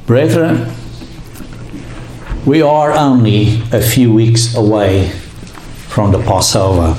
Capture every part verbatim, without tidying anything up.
Brethren, we are only a few weeks away from the Passover.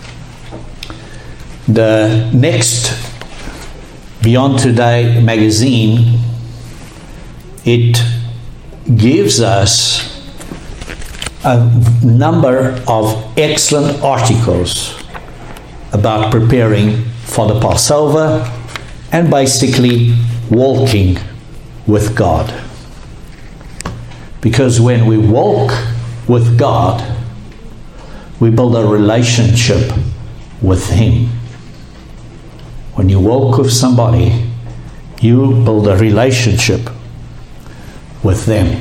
The next Beyond Today magazine, it gives us a number of excellent articles about preparing for the Passover and basically walking with God. Because when we walk with God, we build a relationship with Him. When you walk with somebody, you build a relationship with them.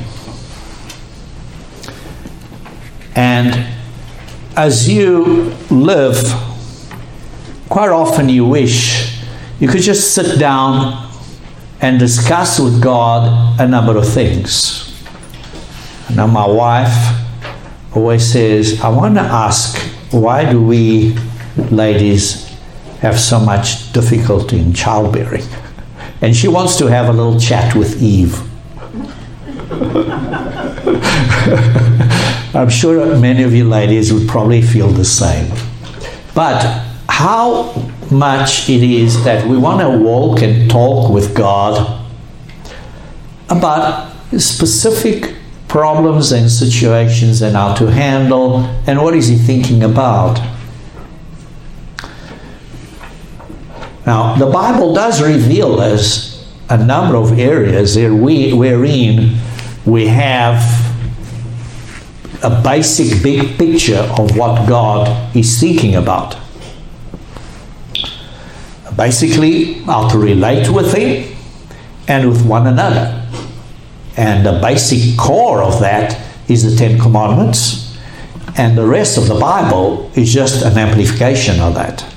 And as you live, quite often you wish you could just sit down and discuss with God a number of things. Now, my wife always says, I want to ask, why do we ladies have so much difficulty in childbearing? And she wants to have a little chat with Eve. I'm sure many of you ladies would probably feel the same. But how much it is that we want to walk and talk with God about specific problems and situations and how to handle and what is He thinking about. Now, the Bible does reveal us a number of areas where we, wherein we have a basic big picture of what God is thinking about. Basically, how to relate with Him and with one another. And the basic core of that is the Ten Commandments, and the rest of the Bible is just an amplification of that.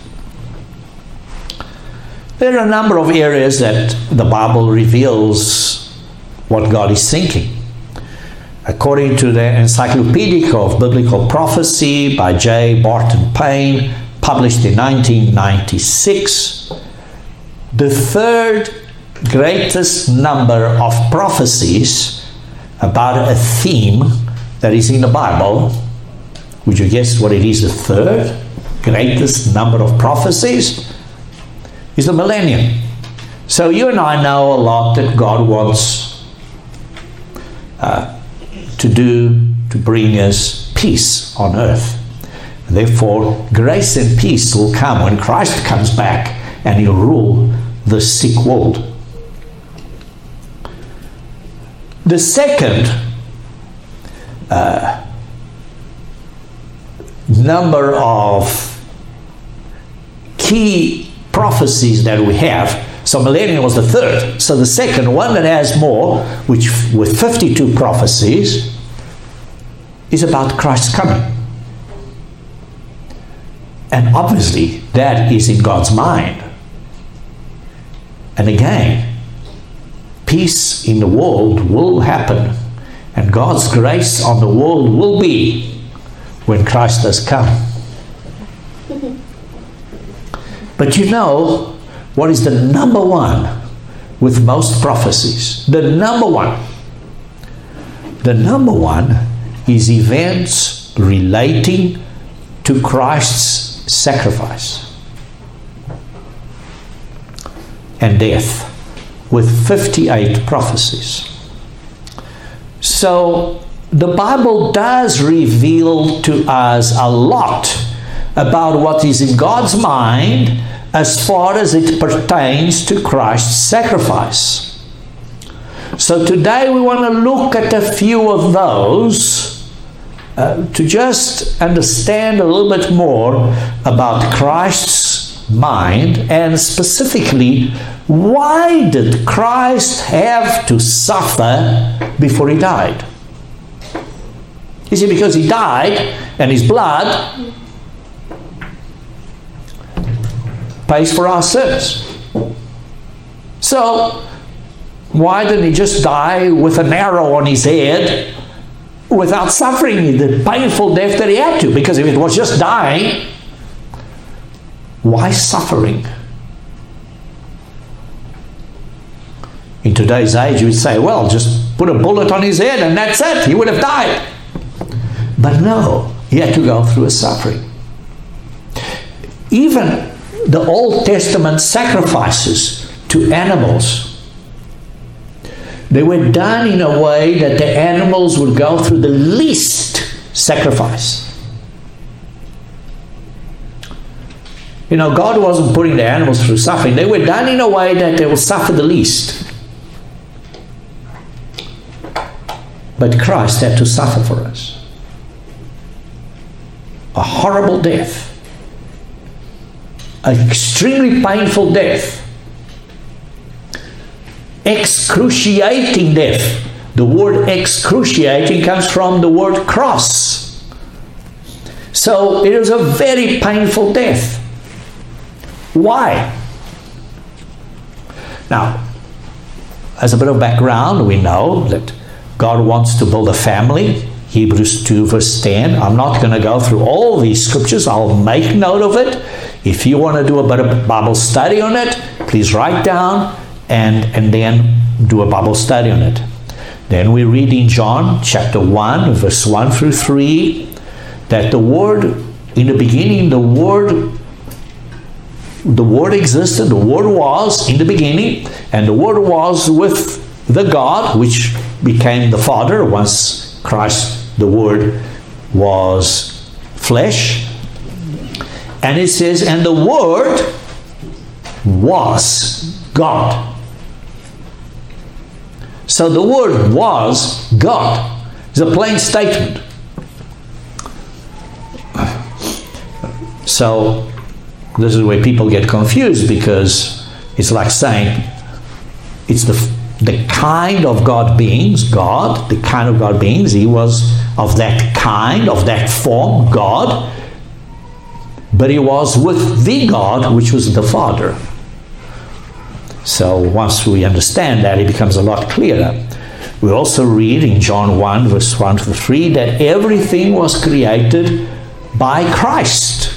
There are a number of areas that the Bible reveals what God is thinking. According to the Encyclopedia of Biblical Prophecy by J. Barton Payne, published in nineteen ninety-six, the third greatest number of prophecies about a theme that is in the Bible. Would you guess what it is? The third greatest number of prophecies is the millennium. So you and I know a lot that God wants uh, to do to bring us peace on earth. Therefore, grace and peace will come when Christ comes back and He'll rule the sick world. The second uh, number of key prophecies that we have, so millennium was the third. So the second one that has more, which with fifty-two prophecies, is about Christ's coming. And obviously, that is in God's mind. And again, peace in the world will happen, and God's grace on the world will be when Christ does come. But you know what is the number one with most prophecies? The number one. The number one is events relating to Christ's sacrifice and death, with fifty-eight prophecies. So the Bible does reveal to us a lot about what is in God's mind as far as it pertains to Christ's sacrifice. So today we want to look at a few of those uh, to just understand a little bit more about Christ's mind, and specifically, why did Christ have to suffer before He died? Is it because He died and His blood pays for our sins? So, why didn't He just die with an arrow on His head without suffering the painful death that He had to? Because if it was just dying, why suffering? In today's age, we'd say, well, just put a bullet on his head and that's it. He would have died. But no, he had to go through a suffering. Even the Old Testament sacrifices to animals, they were done in a way that the animals would go through the least sacrifice. You know, God wasn't putting the animals through suffering. They were done in a way that they will suffer the least. But Christ had to suffer for us. A horrible death. An extremely painful death. Excruciating death. The word excruciating comes from the word cross. So it was a very painful death. Why? Now, as a bit of background, we know that God wants to build a family. Hebrews two verse ten. I'm not going to go through all these scriptures. I'll make note of it. If you want to do a bit of Bible study on it, please write down and, and then do a Bible study on it. Then we read in John chapter one, verse one through three, that the Word, in the beginning, the Word The Word existed, the Word was in the beginning, and the Word was with the God, which became the Father once Christ, the Word, was flesh. And it says, and the Word was God. So the Word was God. It's a plain statement. So this is where people get confused, because it's like saying it's the the kind of God beings, God, the kind of God beings, he was of that kind, of that form, God, but he was with the God, which was the Father. So once we understand that, it becomes a lot clearer. We also read in John one, verse one to three, that everything was created by Christ.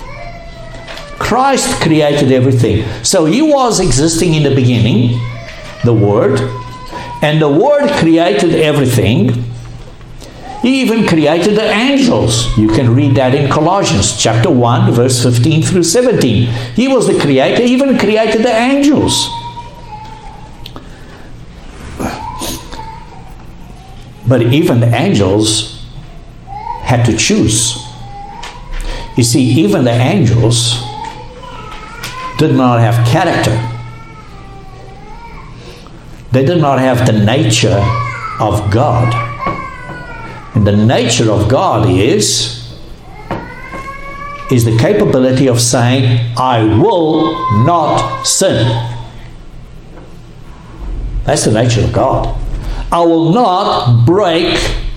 Christ created everything. So he was existing in the beginning, the Word, and the Word created everything. He even created the angels. You can read that in Colossians chapter one, verse fifteen through seventeen. He was the creator, he even created the angels. But even the angels had to choose. You see, even the angels did not have character. They did not have the nature of God. And the nature of God is, is the capability of saying, I will not sin. That's the nature of God. I will not break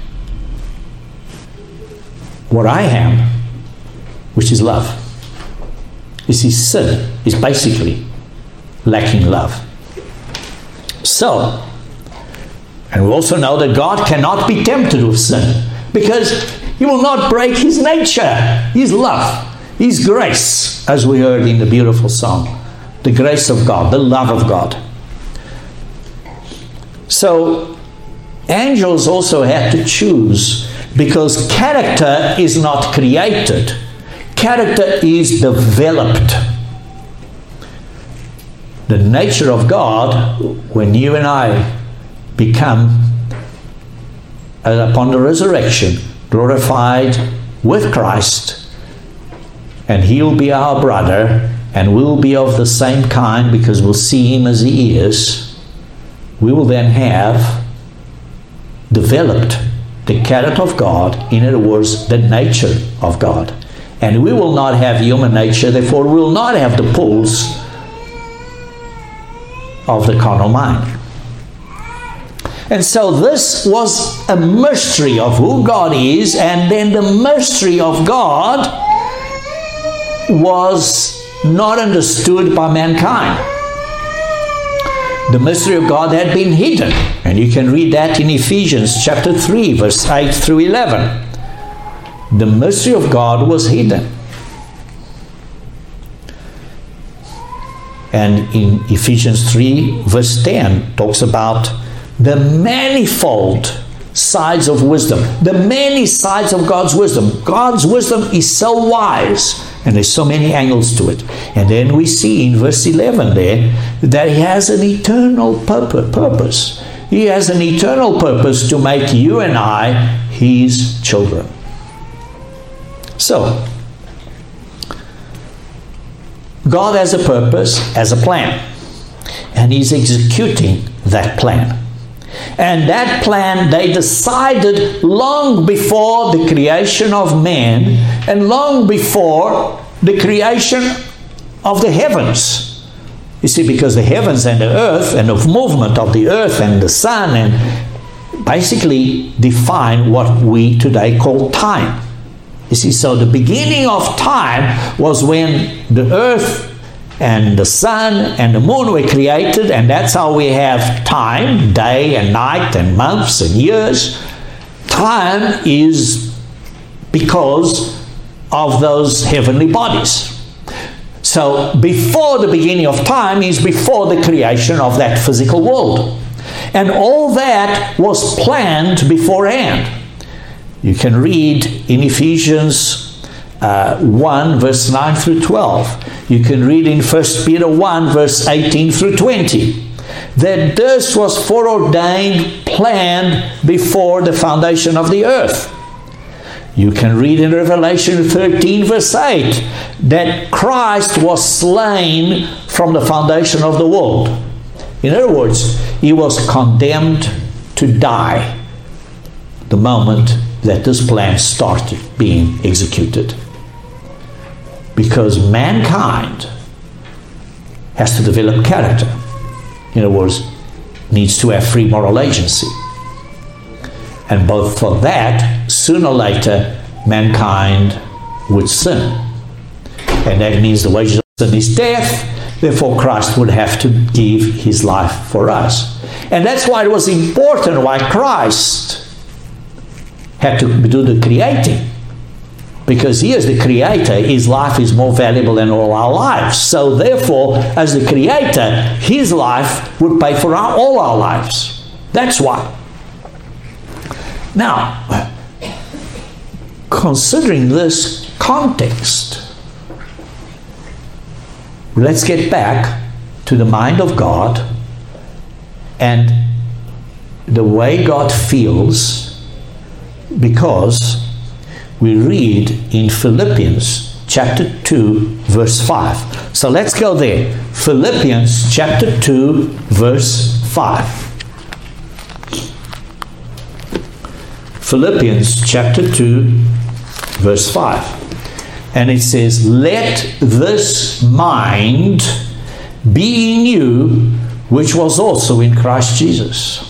what I am, which is love. You see, sin is basically lacking love. So, and we also know that God cannot be tempted with sin, because he will not break his nature, his love, his grace, as we heard in the beautiful song, the grace of God, the love of God. So, angels also had to choose, because character is not created. Character is developed. The nature of God, when you and I become, uh, upon the resurrection, glorified with Christ, and he'll be our brother, and we'll be of the same kind because we'll see him as he is, we will then have developed the character of God, in other words, the nature of God. And we will not have human nature, therefore we will not have the pulls of the carnal mind. And so this was a mystery of who God is, and then the mystery of God was not understood by mankind. The mystery of God had been hidden, and you can read that in Ephesians chapter three, verse eight through eleven. The mystery of God was hidden. And in Ephesians three, verse ten, talks about the manifold sides of wisdom, the many sides of God's wisdom. God's wisdom is so wise, and there's so many angles to it. And then we see in verse eleven there that He has an eternal purpose. He has an eternal purpose to make you and I His children. So, God has a purpose, has a plan, and He's executing that plan. And that plan they decided long before the creation of man and long before the creation of the heavens. You see, because the heavens and the earth and the movement of the earth and the sun and basically define what we today call time. You see, so the beginning of time was when the earth and the sun and the moon were created, and that's how we have time, day and night and months and years. Time is because of those heavenly bodies. So before the beginning of time is before the creation of that physical world. And all that was planned beforehand. You can read in Ephesians uh, one, verse nine through twelve. You can read in First Peter one, verse eighteen through twenty. That this was foreordained, planned before the foundation of the earth. You can read in Revelation thirteen, verse eight, that Christ was slain from the foundation of the world. In other words, He was condemned to die the moment that this plan started being executed. Because mankind has to develop character. In other words, needs to have free moral agency. And both for that, sooner or later, mankind would sin. And that means the wages of sin is death. Therefore, Christ would have to give His life for us. And that's why it was important why Christ had to do the creating. Because He is the Creator, His life is more valuable than all our lives. So therefore, as the Creator, His life would pay for our, all our lives. That's why. Now, considering this context, let's get back to the mind of God and the way God feels, because we read in Philippians chapter two, verse five. So let's go there. Philippians chapter two, verse five. Philippians chapter two, verse five. And it says, "Let this mind be in you, which was also in Christ Jesus."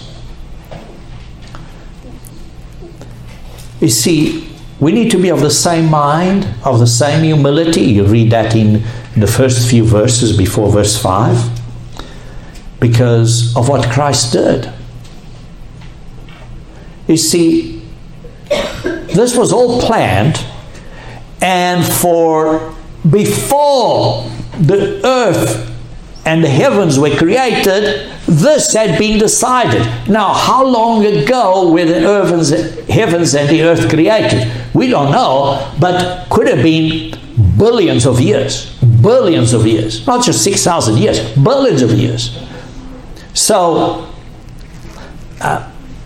You see, we need to be of the same mind, of the same humility. You read that in the first few verses before verse five. Because of what Christ did. You see, this was all planned, and for before the earth and the heavens were created, this had been decided. Now, how long ago were the heavens, heavens and the earth created? We don't know, but could have been billions of years. Billions of years. Not just six thousand years, billions of years. So, uh,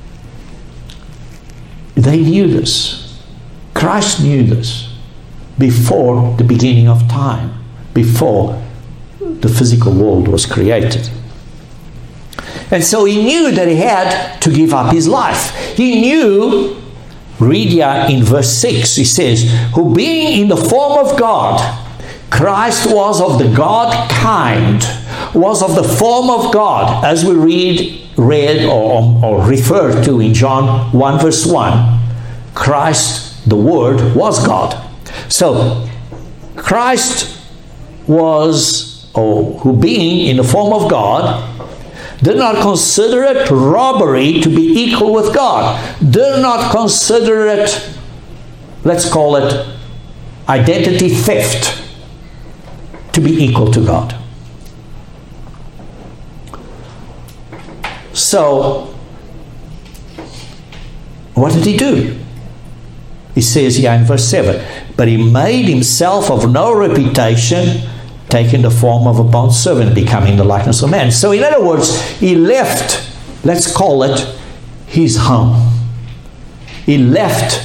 they knew this. Christ knew this before the beginning of time, before the physical world was created. And so He knew that He had to give up His life. He knew, read here in verse six, He says, "Who being in the form of God," Christ was of the God kind, was of the form of God, as we read, read or, or referred to in John one verse one. Christ, the Word, was God. So, Christ was, or who being in the form of God, did not consider it robbery to be equal with God. Did not consider it, let's call it, identity theft, to be equal to God. So, what did he do? He says here in verse seven, but he made himself of no reputation, taking the form of a bondservant, becoming the likeness of man. So in other words, he left, let's call it, his home. He left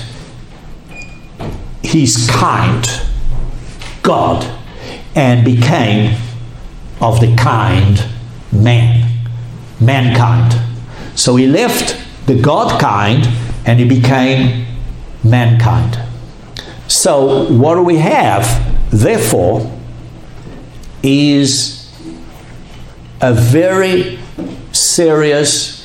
his kind, God, and became of the kind man, mankind. So he left the God kind and he became mankind. So what do we have, therefore, is a very serious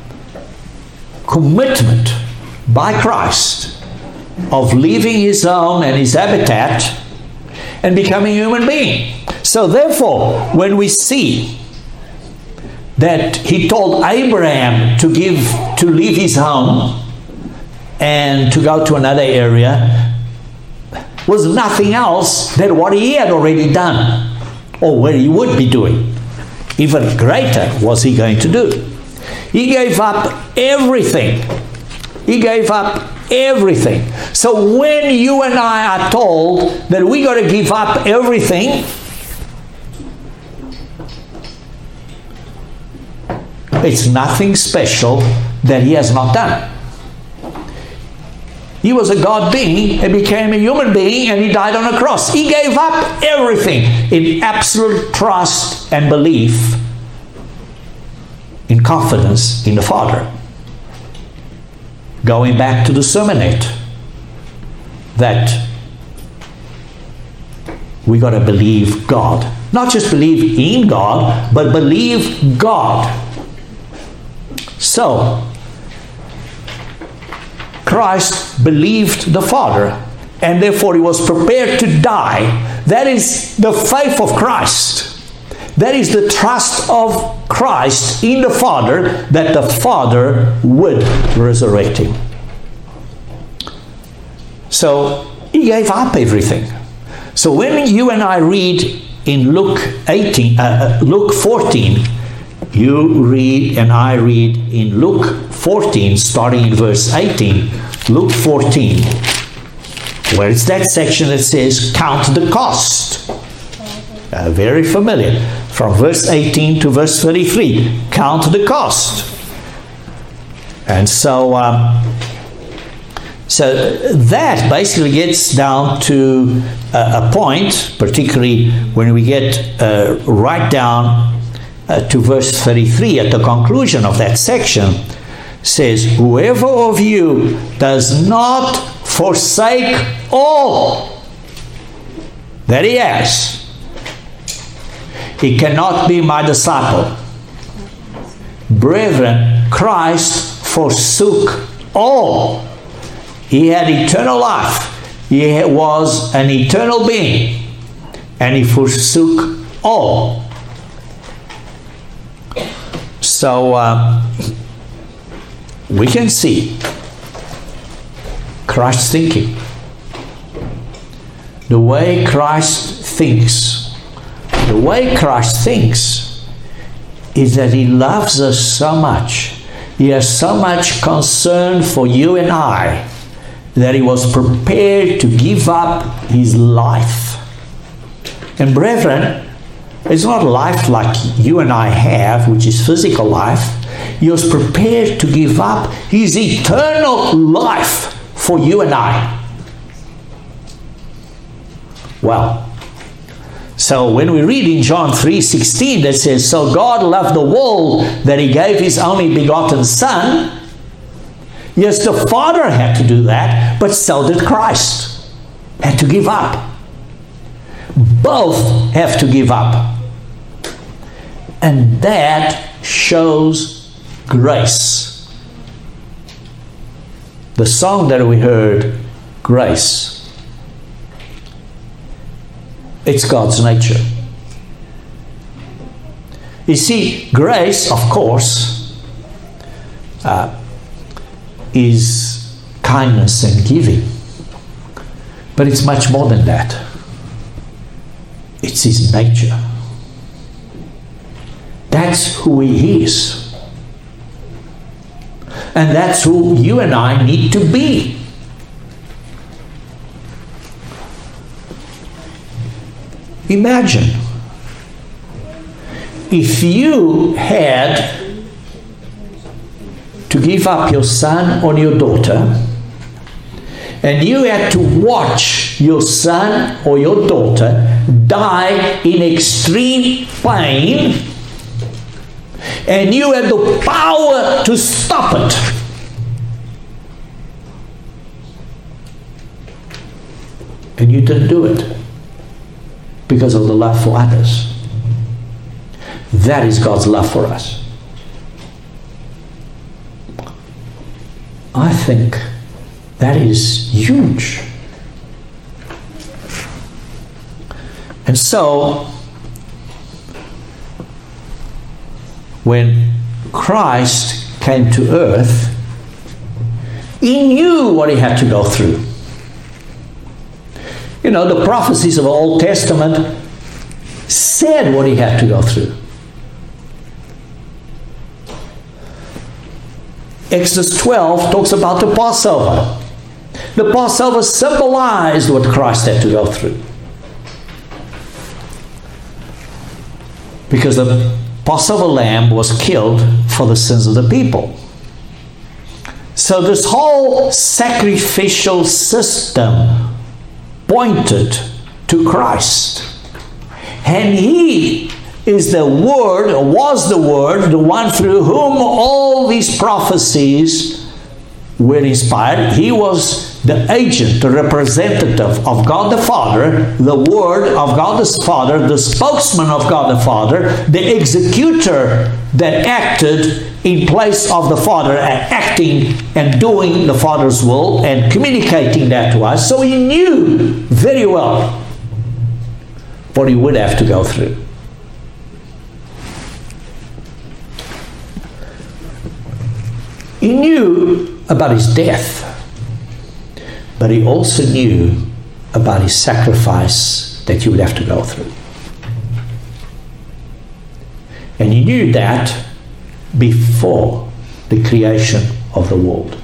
commitment by Christ of leaving his own and his habitat and becoming a human being. So therefore, when we see that he told Abraham to give, to leave his home and to go to another area, was nothing else than what he had already done, or what he would be doing. Even greater was he going to do. He gave up everything. He gave up everything. So when you and I are told that we got to give up everything, it's nothing special that he has not done. He was a God being and became a human being, and he died on a cross. He gave up everything in absolute trust and belief, in confidence in the Father. Going back to the sermonette, that we got to believe God. Not just believe in God, but believe God. So, Christ believed the Father, and therefore he was prepared to die. That is the faith of Christ. That is the trust of Christ in the Father, that the Father would resurrect him. So he gave up everything. So when you and I read in Luke eighteen, uh, Luke fourteen, you read and I read in Luke fourteen, starting in verse eighteen, Luke fourteen, where it's that section that says, count the cost. Uh, very familiar. From verse eighteen to verse thirty-three, count the cost. And so, um, so that basically gets down to uh, a point, particularly when we get uh, right down Uh, to verse thirty-three, at the conclusion of that section, says, whoever of you does not forsake all that he has, he cannot be my disciple. Brethren, Christ forsook all. He had eternal life. He was an eternal being, and he forsook all. So uh, we can see Christ's thinking. The way Christ thinks, the way Christ thinks is that he loves us so much. He has so much concern for you and I that he was prepared to give up his life. And brethren, it's not life like you and I have, which is physical life. He was prepared to give up his eternal life for you and I. Well, so when we read in John three sixteen that says, so God loved the world that he gave his only begotten Son. Yes, the Father had to do that, but so did Christ. Had to give up. Both have to give up. And that shows grace. The song that we heard, Grace, it's God's nature. You see, grace, of course, uh, is kindness and giving. But it's much more than that. It's his nature. That's who he is. And that's who you and I need to be. Imagine if you had to give up your son or your daughter, and you had to watch your son or your daughter die in extreme pain, and you had the power to stop it. And you didn't do it because of the love for others. That is God's love for us. I think that is huge. And so, when Christ came to earth, he knew what he had to go through. You know, the prophecies of the Old Testament said what he had to go through. Exodus twelve talks about the Passover. The Passover symbolized what Christ had to go through. Because the Passover lamb was killed for the sins of the people. So this whole sacrificial system pointed to Christ. And he is the Word, or was the Word, the one through whom all these prophecies were inspired. He was the agent, the representative of God the Father, the Word of God the Father, the spokesman of God the Father, the executor that acted in place of the Father, acting and doing the Father's will and communicating that to us. So he knew very well what he would have to go through. He knew about his death, but he also knew about his sacrifice that he would have to go through. And he knew that before the creation of the world.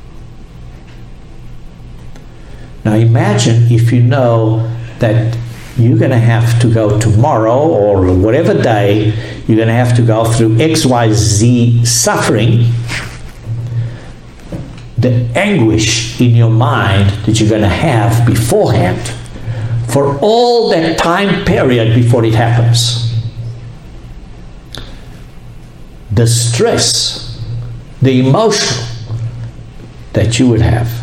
Now imagine if you know that you're going to have to go tomorrow or whatever day, you're going to have to go through X Y Z suffering. The anguish in your mind that you're going to have beforehand for all that time period before it happens. The stress, the emotion that you would have.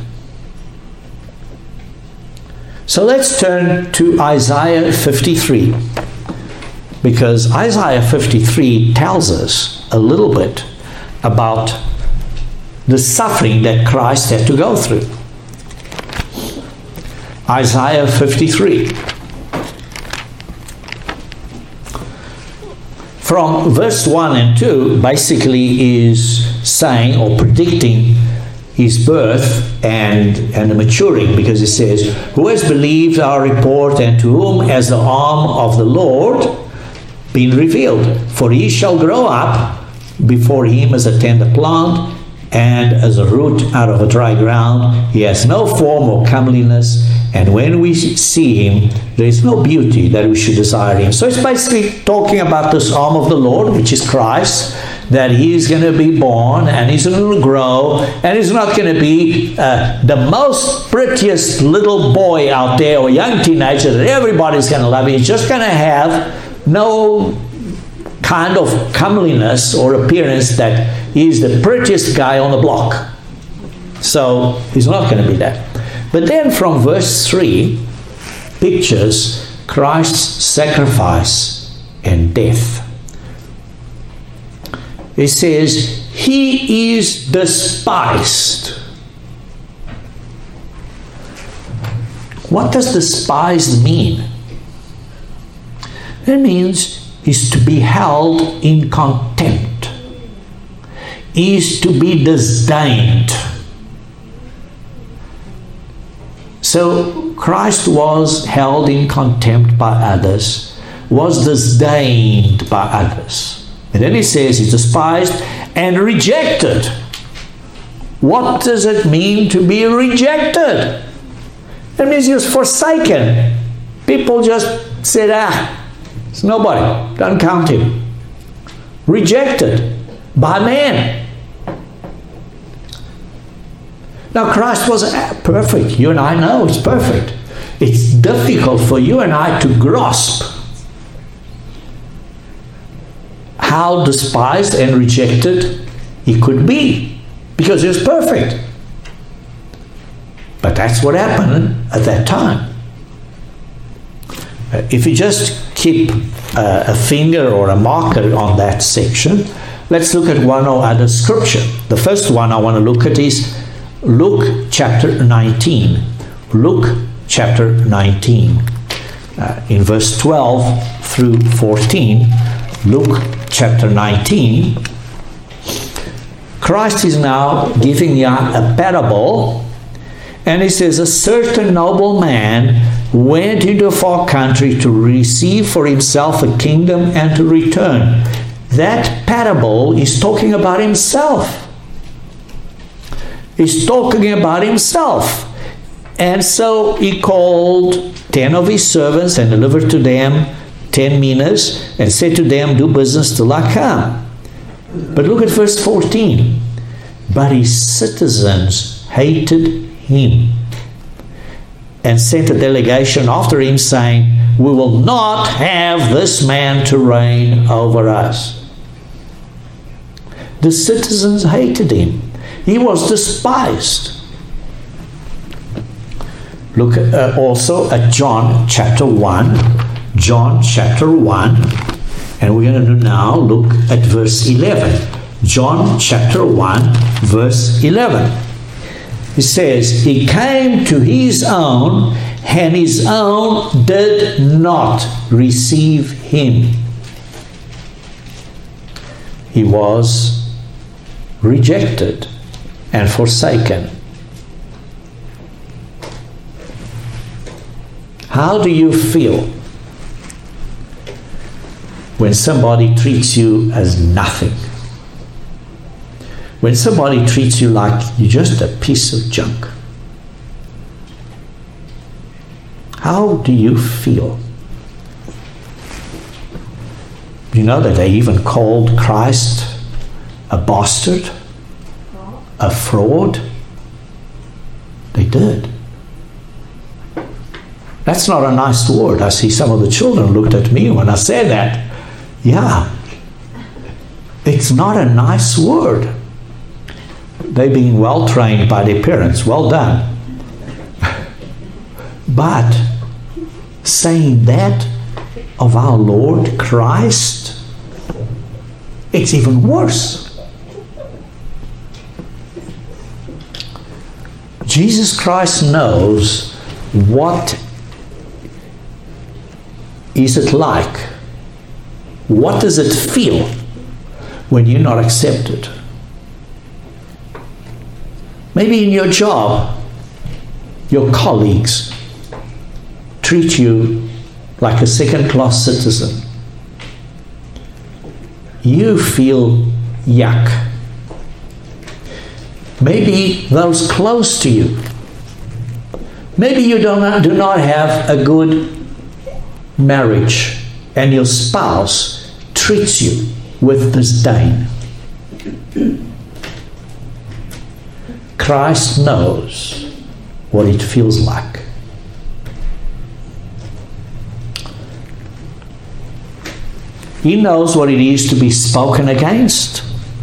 So let's turn to Isaiah fifty-three, because Isaiah fifty-three tells us a little bit about the suffering that Christ had to go through. Isaiah fifty-three. From verse one and two, basically is saying or predicting his birth and, and the maturing, because it says, "Who has believed our report, and to whom has the arm of the Lord been revealed? For he shall grow up before him as a tender plant, and as a root out of a dry ground. He has no form or comeliness, and when we see him, there is no beauty that we should desire him." So it's basically talking about this arm of the Lord, which is Christ, that he is going to be born, and he's going to grow, and he's not going to be uh, the most prettiest little boy out there or young teenager that everybody's going to love. He's just going to have no kind of comeliness or appearance that he's the prettiest guy on the block. So he's not going to be that. But then from verse three, pictures Christ's sacrifice and death. It says, he is despised. What does despised mean? It means is to be held in contempt, is to be disdained. So Christ was held in contempt by others, was disdained by others. And then he says he's despised and rejected What does it mean to be rejected? It means you're forsaken. People just said, ah, it's nobody. Don't count him. Rejected by man. Now Christ was perfect. You and I know it's perfect. It's difficult for you and I to grasp how despised and rejected he could be, because he was perfect. But that's what happened at that time. Uh, if you just keep uh, a finger or a marker on that section, let's look at one or other scripture. The first one I want to look at is Luke chapter nineteen. Luke chapter nineteen. Uh, in verse twelve through fourteen, Luke chapter nineteen, Christ is now giving you a parable, and he says, a certain noble man went into a far country to receive for himself a kingdom and to return. That parable is talking about himself. He's talking about himself. And so he called ten of his servants and delivered to them ten minas and said to them, do business till I come. But look at verse fourteen. But his citizens hated him and sent a delegation after him, saying, we will not have this man to reign over us. The citizens hated him. He was despised. Look uh, also at John chapter one. John chapter one. And we're going to now look at verse eleven. John chapter one, verse eleven. It says, he came to his own, and his own did not receive him. He was rejected and forsaken. How do you feel when somebody treats you as nothing? When somebody treats you like you're just a piece of junk? How do you feel? You know that they even called Christ a bastard, a fraud? They did. That's not a nice word. I see some of the children looked at me when I said that. Yeah. It's not a nice word. They're being well trained by their parents. Well done. But saying that of our Lord Christ, it's even worse. Jesus Christ knows what is it like. What does it feel when you're not accepted? Maybe in your job, your colleagues treat you like a second-class citizen. You feel yuck. Maybe those close to you. Maybe you do not, do not have a good marriage and your spouse treats you with disdain. Christ knows what it feels like. He knows what it is to be spoken against.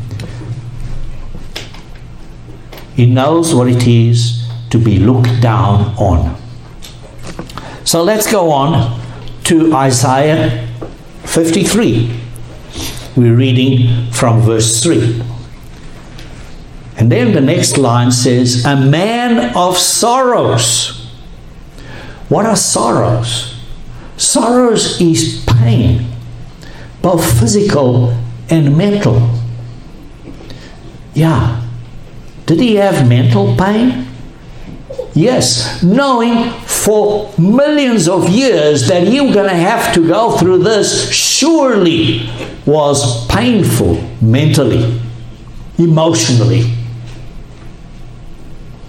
He knows what it is to be looked down on. So let's go on to Isaiah fifty-three. We're reading from verse three. And then the next line says, a man of sorrows. What are sorrows? Sorrows is pain, both physical and mental. Yeah. Did he have mental pain? Yes, knowing for millions of years that he was going to have to go through this surely was painful mentally, emotionally.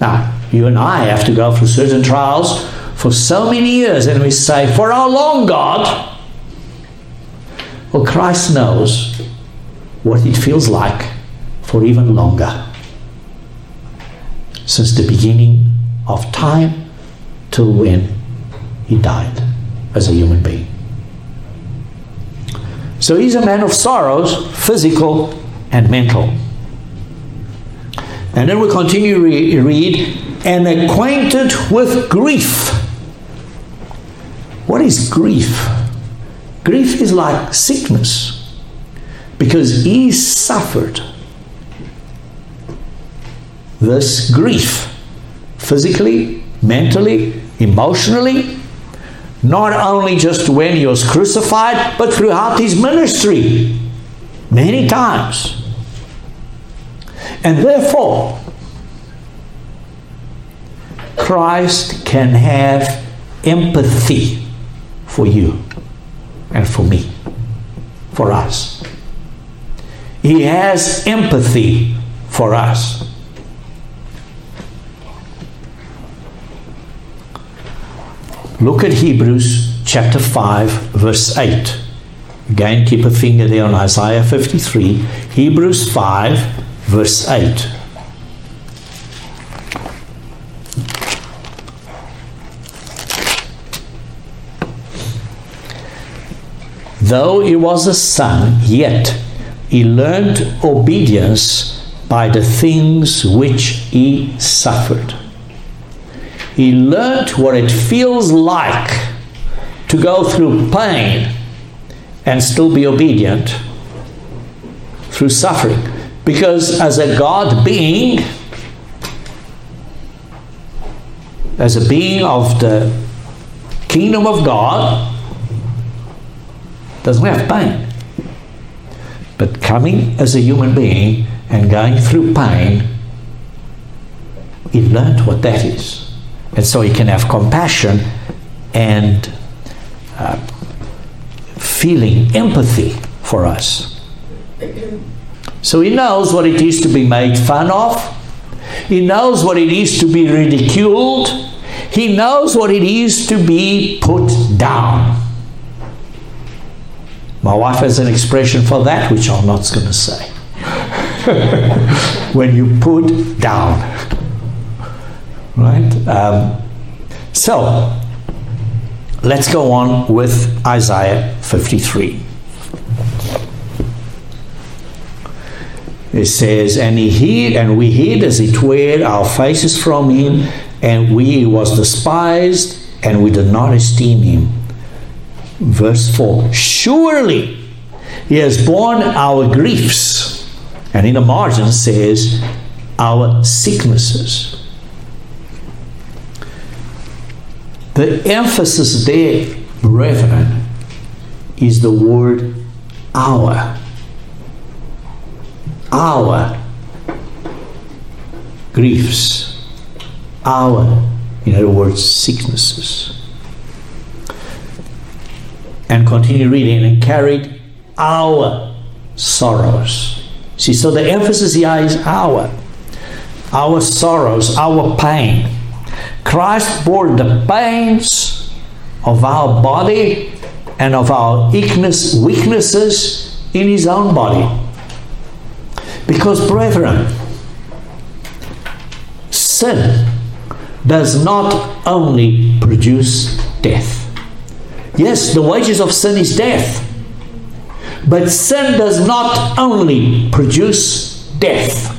Now, you and I have to go through certain trials for so many years, and we say, for how long, God? Well, Christ knows what it feels like for even longer. Since the beginning of time till when he died as a human being. So he's a man of sorrows, physical and mental. And then we continue to re- read, and acquainted with grief. What is grief? Grief is like sickness, because he suffered this grief, physically, mentally, emotionally, not only just when he was crucified, but throughout his ministry, many times. And therefore, Christ can have empathy for you and for me, for us. He has empathy for us. Look at Hebrews chapter five, verse eight. Again, keep a finger there on Isaiah fifty-three. Hebrews five, verse eight. Though he was a son, yet he learned obedience by the things which he suffered. He learned what it feels like to go through pain and still be obedient through suffering. Because as a God being, as a being of the kingdom of God, doesn't have pain. But coming as a human being and going through pain, he learned what that is. And so he can have compassion and uh, feeling empathy for us. So he knows what it is to be made fun of. He knows what it is to be ridiculed. He knows what it is to be put down. My wife has an expression for that, which I'm not going to say. When you put down. Right? Um, so, let's go on with Isaiah fifty-three. It says, and he hid, and we hid as it were our faces from him, and we he was despised, and we did not esteem him. Verse four. Surely he has borne our griefs, and in the margin says, our sicknesses. The emphasis there, brethren, is the word our. Our griefs. Our, in other words, sicknesses. And continue reading, and carried our sorrows. See, so the emphasis here is our. Our sorrows, our pain. Christ bore the pains of our body and of our weaknesses in his own body. Because, brethren, sin does not only produce death. Yes, the wages of sin is death. But sin does not only produce death.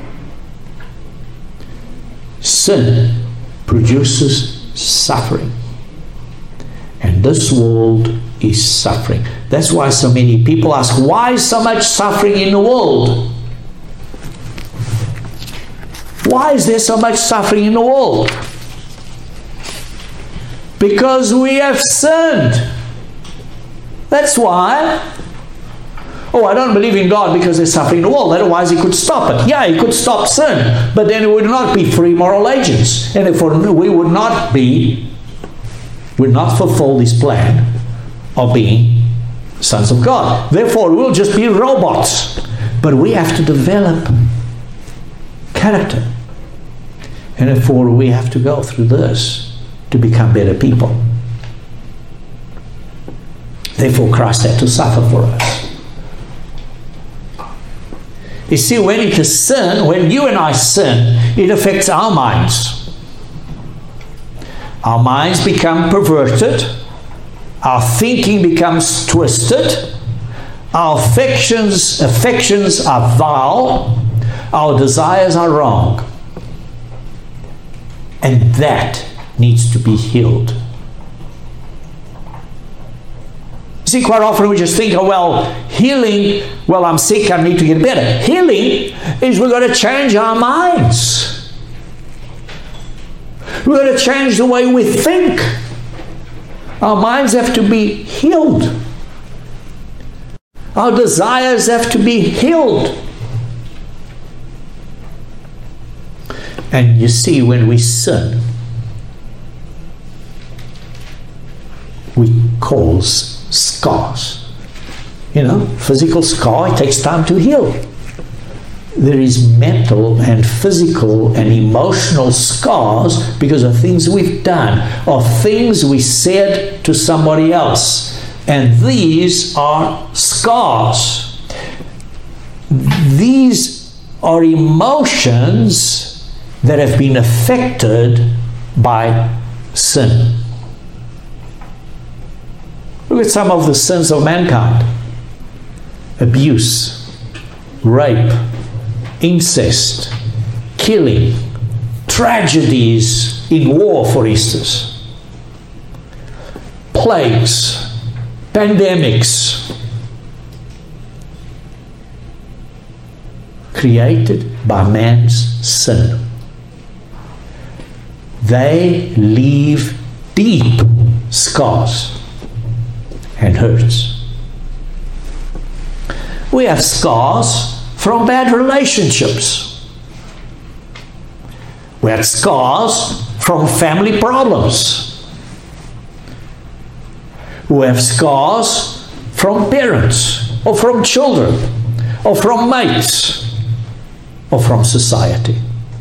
Sin produces suffering. And this world is suffering. That's why so many people ask, why so much suffering in the world? Why is there so much suffering in the world? Because we have sinned. That's why. Oh, I don't believe in God because there's suffering in the world. Otherwise he could stop it. Yeah, he could stop sin. But then it would not be free moral agents. And therefore we would not be, would not fulfill this plan of being sons of God. Therefore we'll just be robots. But we have to develop character. And therefore we have to go through this to become better people. Therefore Christ had to suffer for us. You see, when it is sin, when you and I sin, it affects our minds. Our minds become perverted. Our thinking becomes twisted. Our affections, affections are vile. Our desires are wrong. And that needs to be healed. See, quite often we just think, oh, well, healing, well, I'm sick, I need to get better. Healing is we've got to change our minds. We've got to change the way we think. Our minds have to be healed. Our desires have to be healed. And you see, when we sin, we cause scars. You know, physical scar, it takes time to heal. There is mental and physical and emotional scars because of things we've done, or things we said to somebody else. And these are scars. These are emotions that have been affected by sin. Look at some of the sins of mankind. Abuse, rape, incest, killing, tragedies in war, for instance, plagues, pandemics, created by man's sin. They leave deep scars and hurts. We have scars from bad relationships. We have scars from family problems. We have scars from parents, or from children, or from mates, or from society.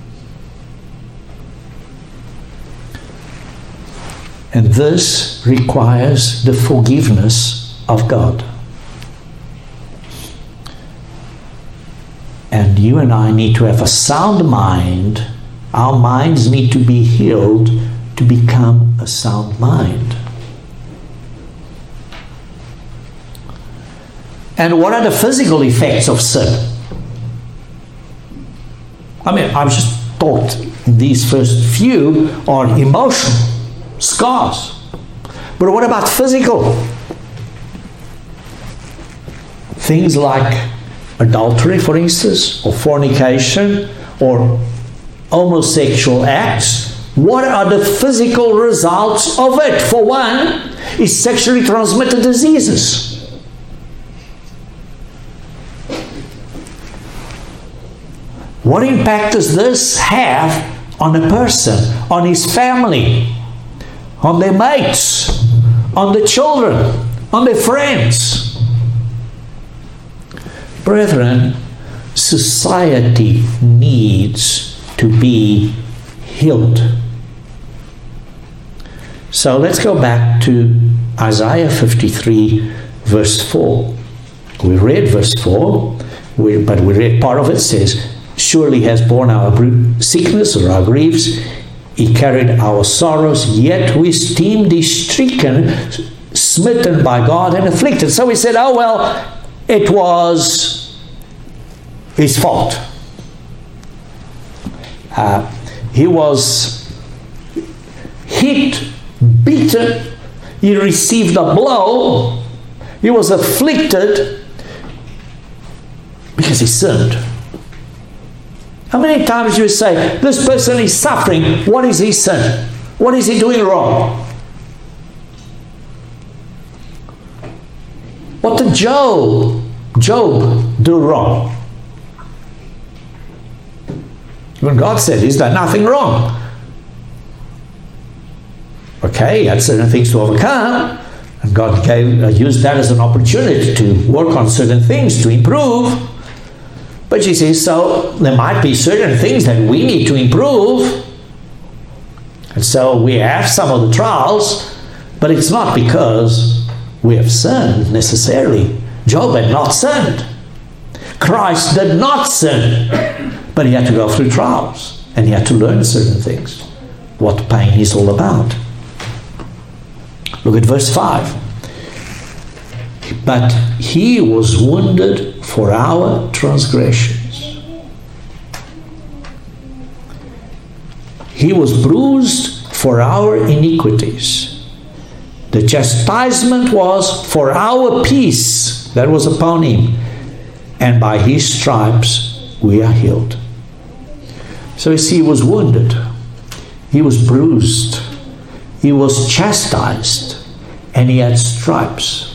And this requires the forgiveness of God. And you and I need to have a sound mind. Our minds need to be healed to become a sound mind. And what are the physical effects of sin? I mean, I've just talked in these first few on emotional scars. But what about physical? Things like adultery, for instance, or fornication, or homosexual acts. What are the physical results of it? For one, is sexually transmitted diseases. What impact does this have on a person, on his family, on their mates, on the children, on their friends? Brethren, society needs to be healed. So let's go back to Isaiah fifty-three, verse four. We read verse four, we, but we read part of it. It says, surely he has borne our sickness or our griefs, he carried our sorrows, yet we esteemed thee stricken, smitten by God and afflicted. So we said, oh well, it was his fault. Uh, he was hit, beaten, he received a blow, he was afflicted because he sinned. How many times do you say, this person is suffering, what is his sin? What is he doing wrong? What did Job, Job do wrong? When God said he's done nothing wrong. Okay, he had certain things to overcome, and God gave, uh, used that as an opportunity to work on certain things to improve. But you see, so there might be certain things that we need to improve. And so we have some of the trials, but it's not because we have sinned necessarily. Job had not sinned. Christ did not sin, but he had to go through trials, and he had to learn certain things, what pain is all about. Look at verse five. But he was wounded for our transgressions. He was bruised for our iniquities. The chastisement was for our peace that was upon him, and by his stripes we are healed. So you see, he was wounded, he was bruised, he was chastised, and he had stripes.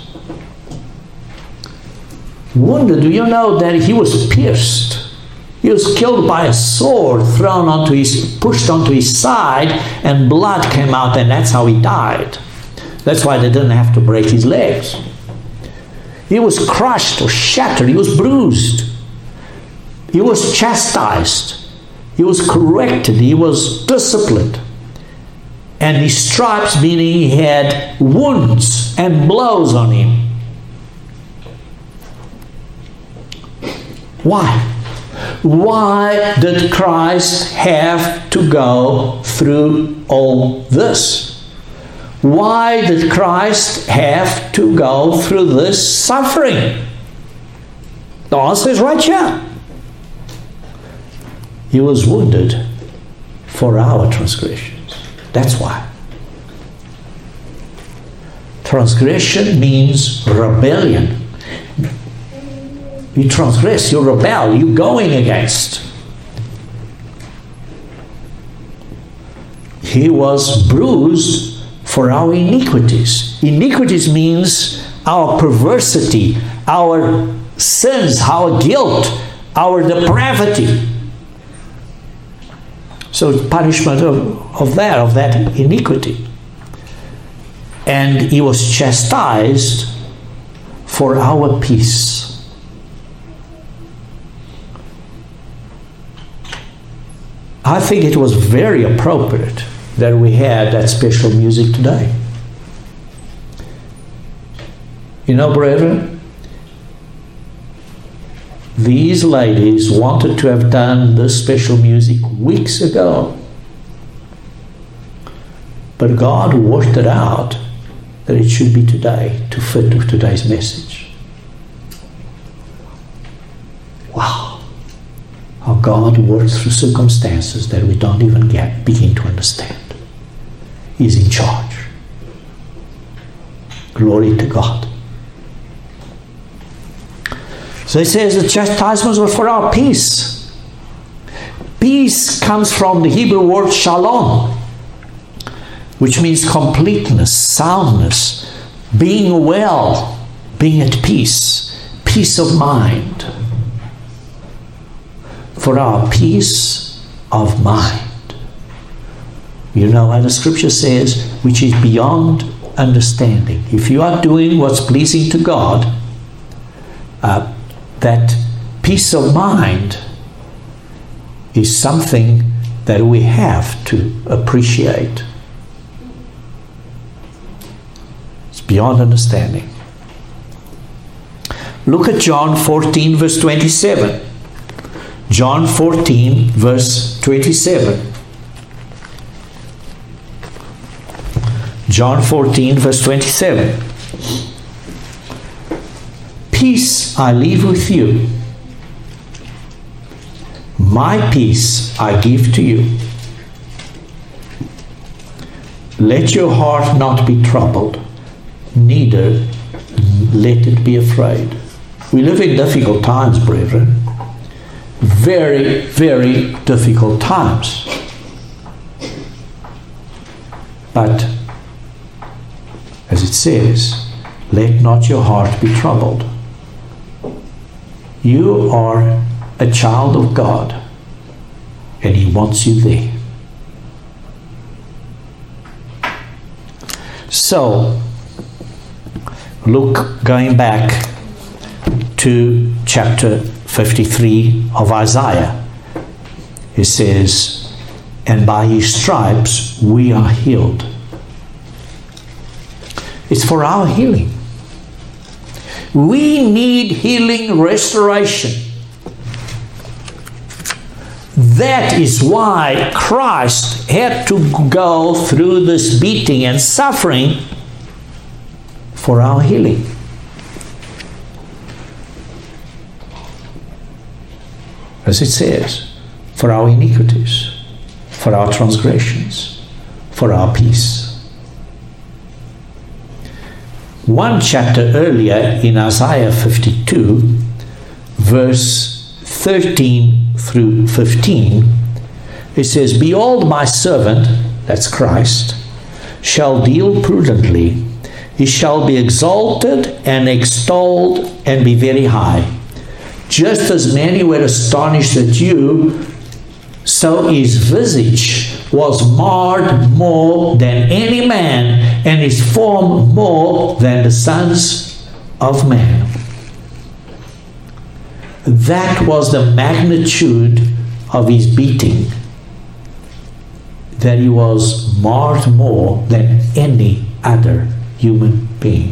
Wounded, do you know that he was pierced? He was killed by a sword thrown onto his, pushed onto his side, and blood came out, and that's how he died. That's why they didn't have to break his legs. He was crushed or shattered. He was bruised. He was chastised. He was corrected. He was disciplined. And his stripes, meaning he had wounds and blows on him. Why? Why did Christ have to go through all this? Why did Christ have to go through this suffering? The answer is right here. He was wounded for our transgressions. That's why. Transgression means rebellion. You transgress, you rebel, you're going against. He was bruised for our iniquities. Iniquities means our perversity, our sins, our guilt, our depravity. So punishment of, of that, of that iniquity. And he was chastised for our peace. I think it was very appropriate that we had that special music today. You know, brethren, these ladies wanted to have done this special music weeks ago. But God worked it out that it should be today to fit with today's message. Wow. How God works through circumstances that we don't even get begin to understand. He's in charge. Glory to God. So it says the chastisements were for our peace. Peace comes from the Hebrew word shalom, which means completeness, soundness, being well, being at peace, peace of mind. For our peace of mind. You know what the scripture says, which is beyond understanding. If you are doing what's pleasing to God, uh, that peace of mind is something that we have to appreciate. It's beyond understanding. Look at John fourteen, verse twenty-seven. John fourteen, verse twenty-seven. John fourteen, verse twenty-seven. Peace I leave with you. My peace I give to you. Let your heart not be troubled, neither let it be afraid. We live in difficult times, brethren. Very, very difficult times. But, as it says, let not your heart be troubled. You are a child of God, and He wants you there. So, look, going back to chapter fifty-three of Isaiah, it says, and by his stripes we are healed. It's for our healing. We need healing, restoration. That is why Christ had to go through this beating and suffering for our healing. As it says, for our iniquities, for our transgressions, for our peace. One chapter earlier in Isaiah fifty-two, verse thirteen through fifteen, it says, "Behold, my servant," that's Christ, "shall deal prudently. He shall be exalted and extolled and be very high. Just as many were astonished at you, so his visage was marred more than any man, and his form more than the sons of men." That was the magnitude of his beating, that he was marred more than any other human being.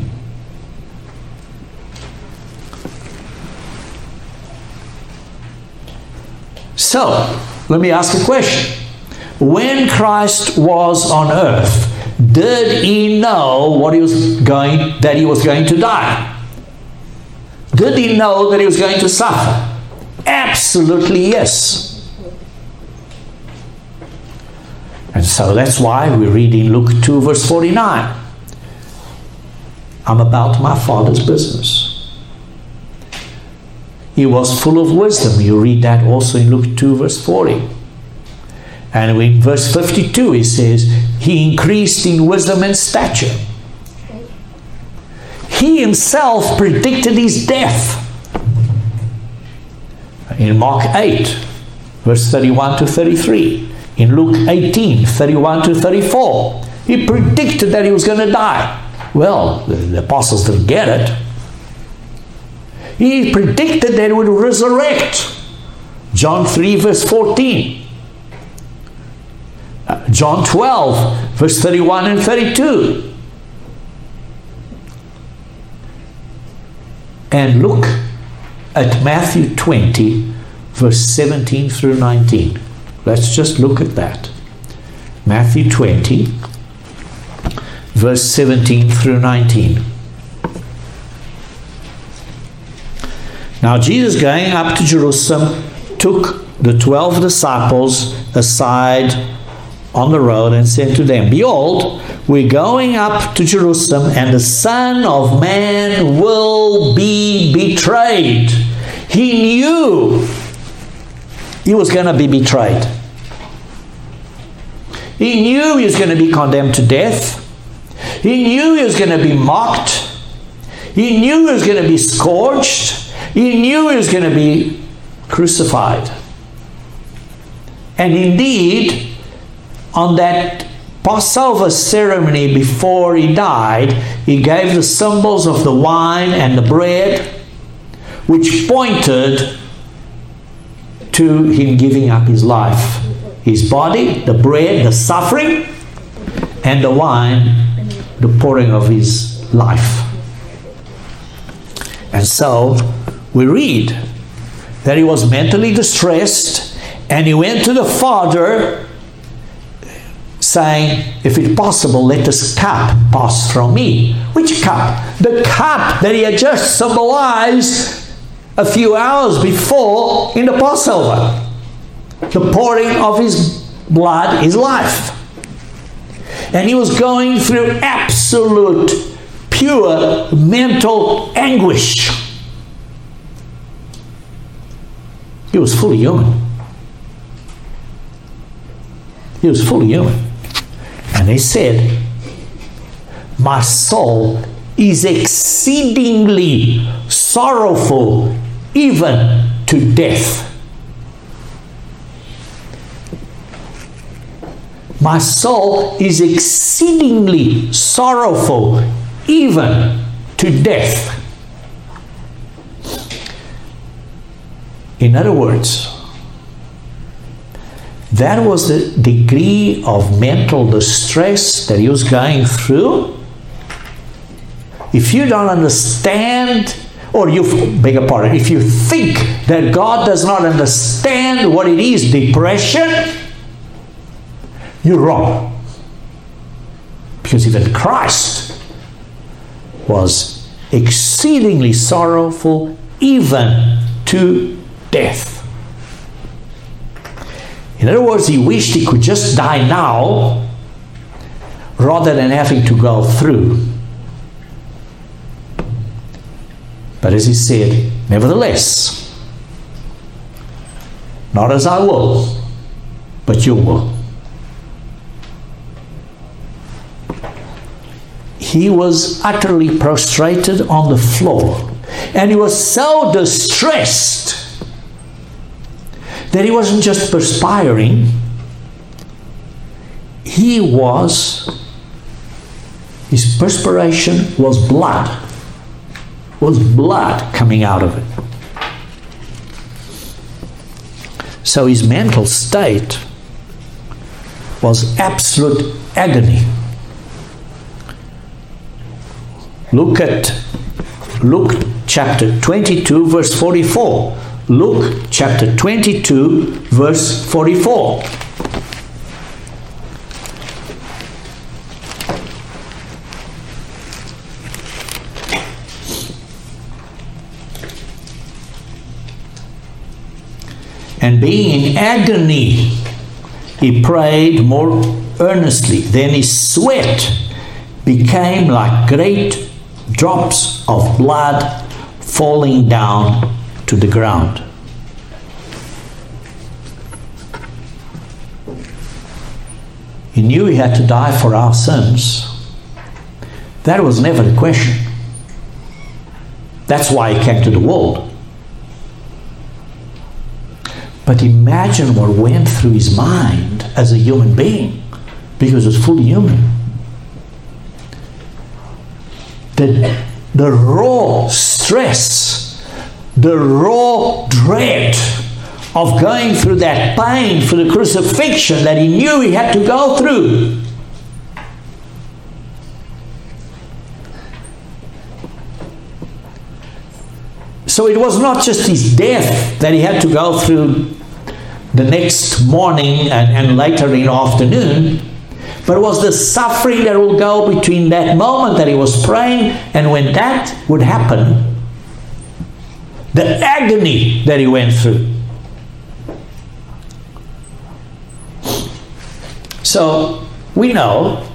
So, let me ask a question. When Christ was on earth, did he know what he was going, that he was going to die? Did he know that he was going to suffer? Absolutely yes. And so that's why we read in Luke two verse forty-nine, "I'm about my Father's business." He was full of wisdom. You read that also in Luke two verse forty. And in verse fifty-two it says, he increased in wisdom and stature. He himself predicted his death. In Mark eight, verse thirty-one to thirty-three. In Luke eighteen, thirty-one to thirty-four. He predicted that he was going to die. Well, the, the apostles didn't get it. He predicted that he would resurrect. John three, verse fourteen. Uh, John twelve, verse thirty-one and thirty-two. And look at Matthew twenty, verse seventeen through nineteen. Let's just look at that. Matthew twenty, verse seventeen through nineteen. Now Jesus, going up to Jerusalem, took the twelve disciples aside on the road and said to them, "Behold, we're going up to Jerusalem, and the Son of Man will be betrayed." He knew he was going to be betrayed. He knew he was going to be condemned to death. He knew he was going to be mocked. He knew he was going to be scourged. He knew he was going to be crucified. And indeed, on that Passover ceremony before he died, he gave the symbols of the wine and the bread, which pointed to him giving up his life. His body, the bread, the suffering, and the wine, the pouring of his life. And so we read that he was mentally distressed, and he went to the Father saying, "If it's possible, let this cup pass from me." Which cup? The cup that he had just symbolized a few hours before in the Passover. The pouring of his blood, his life. And he was going through absolute, pure mental anguish. He was fully human. He was fully human. And they said, "My soul is exceedingly sorrowful, even to death." My soul is exceedingly sorrowful, even to death. In other words, That was the degree of mental distress that he was going through. If you don't understand, or you beg your pardon, if you think that God does not understand what it is, depression, you're wrong. Because even Christ was exceedingly sorrowful, even to death. In other words, he wished he could just die now rather than having to go through. But as he said, nevertheless, not as I will, but your will. He was utterly prostrated on the floor, and he was so distressed that he wasn't just perspiring, he was, his perspiration was blood, was blood coming out of it. So his mental state was absolute agony. Look at Luke chapter twenty-two, verse forty-four. Luke chapter twenty-two, verse forty-four. And being in agony, he prayed more earnestly. Then his sweat became like great drops of blood falling down to the ground. He knew he had to die for our sins. That was never the question. That's why he came to the world. But imagine what went through his mind as a human being, because he was fully human. The, the raw stress, the raw dread of going through that pain for the crucifixion that he knew he had to go through. So it was not just his death that he had to go through the next morning and, and later in the afternoon, but it was the suffering that will go between that moment that he was praying and when that would happen, the agony that he went through. So we know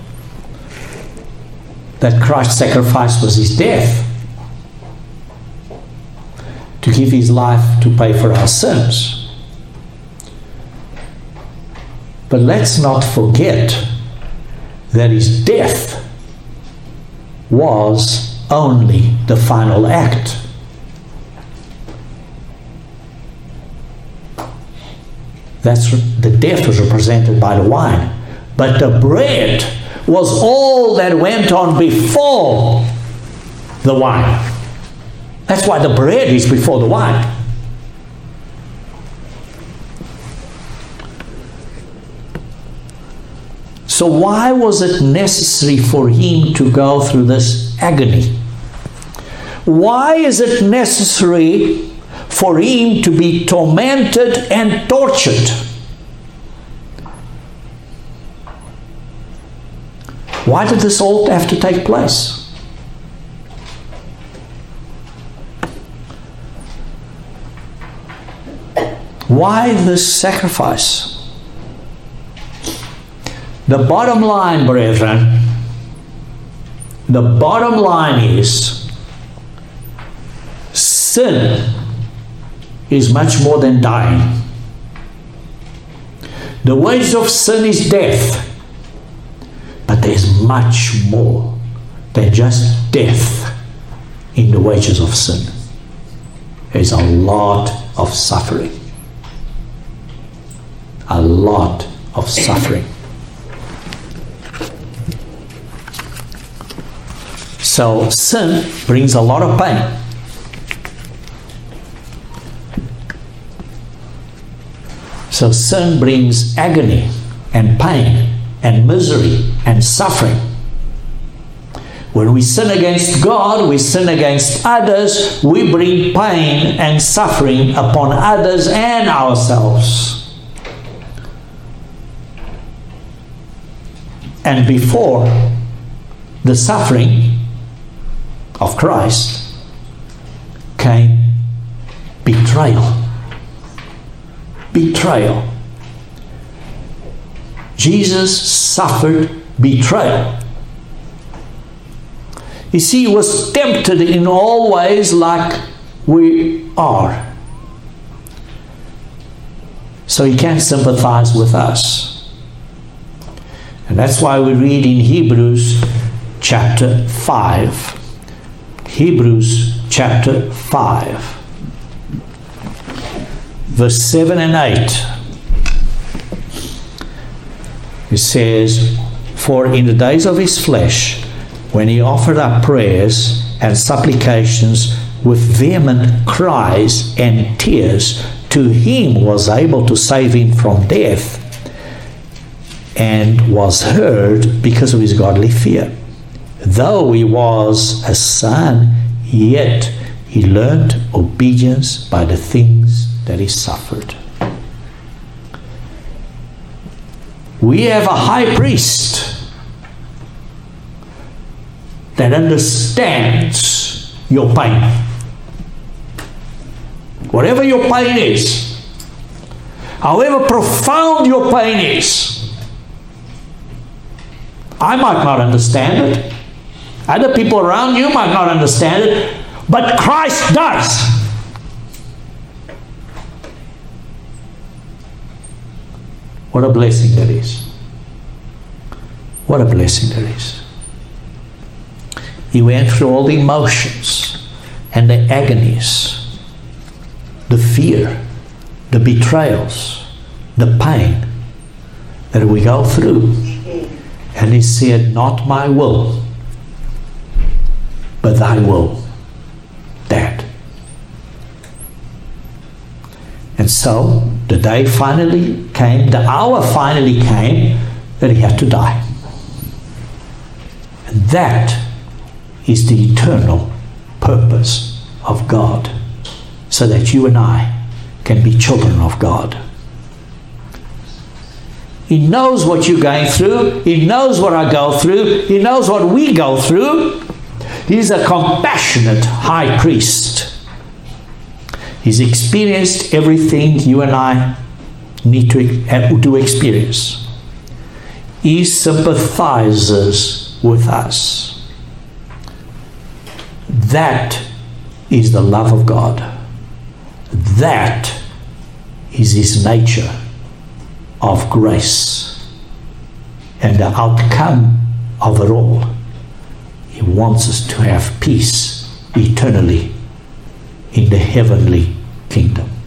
that Christ's sacrifice was his death, to give his life to pay for our sins. But let's not forget that his death was only the final act. That's the death was represented by the wine. But the bread was all that went on before the wine. That's why the bread is before the wine. So why was it necessary for him to go through this agony? Why is it necessary for him to be tormented and tortured? Why did this all have to take place? Why this sacrifice? The bottom line, brethren, the bottom line is sin is much more than dying. The wages of sin is death, but there's much more than just death in the wages of sin. There's a lot of suffering. A lot of suffering. So sin brings a lot of pain. So sin brings agony and pain and misery and suffering. When we sin against God, we sin against others, we bring pain and suffering upon others and ourselves. And before the suffering of Christ came betrayal. Betrayal. Jesus suffered betrayal. You see, he was tempted in all ways like we are. So he can sympathize with us. And that's why we read in Hebrews chapter five. Hebrews chapter five. Verse seven and eight. It says, "For in the days of his flesh, when he offered up prayers and supplications with vehement cries and tears, to him was able to save him from death, and was heard because of his godly fear. Though he was a son, yet he learned obedience by the things that he suffered." We have a high priest that understands your pain. Whatever your pain is, however profound your pain is, I might not understand it. Other people around you might not understand it, but Christ does. What a blessing that is. What a blessing that is. He went through all the emotions and the agonies, the fear, the betrayals, the pain that we go through. And he said, "Not my will, but thy will, Dad." And so the day finally came, the hour finally came that he had to die. And that is the eternal purpose of God, so that you and I can be children of God. He knows what you're going through. He knows what I go through. He knows what we go through. He's a compassionate high priest. He's experienced everything you and I need to, to experience. He sympathizes with us. That is the love of God. That is his nature of grace. And the outcome of it all, he wants us to have peace eternally in the heavenly kingdom.